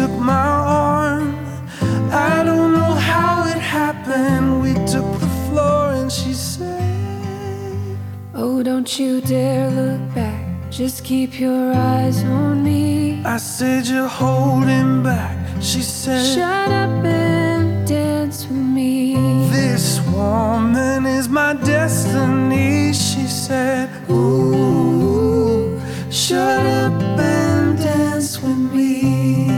took my arm. I don't know how it happened. We took the floor and she said, oh, don't you dare look back, just keep your eyes on me. I said, you're holding back. She said, shut up and dance with me. this woman is my destiny. She said, ooh, shut up and dance with me.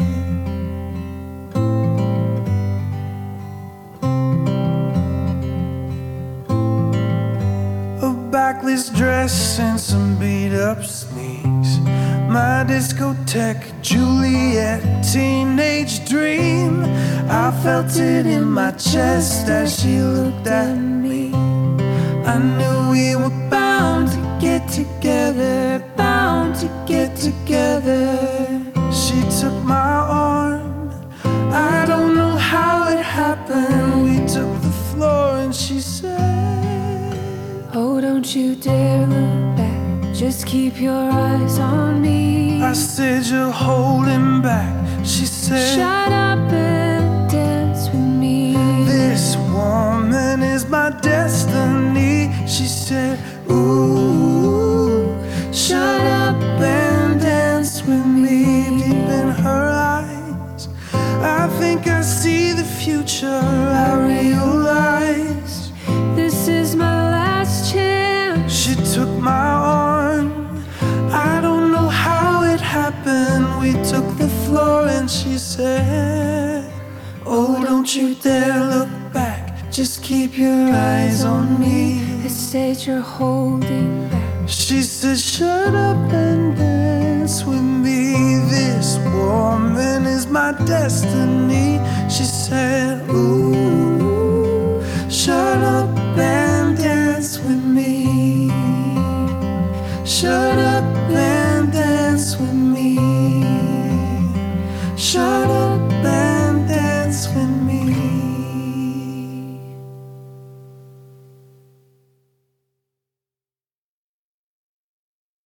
A backless dress and some beat-up sneaks, my discotheque Juliet teenage dream. I felt it in my chest as she looked at me. I knew we were bound to get together, bound to get together. She took my arm. I don't know how it happened. We took the floor and she said, oh, don't you dare look back, just keep your eyes on me. I said, you're holding back. She said, shut up and dance with me. this woman is my destiny. She said, ooh, shut up and dance with me. Deep in her eyes, I think I see the future. I realize this is my last chance. she took my arm. I don't know how it happened. We took the floor and she said, oh, don't you dare look back, just keep your eyes on me. I said you're holding back. She said, shut up and dance with me. This woman is my destiny. She said, ooh,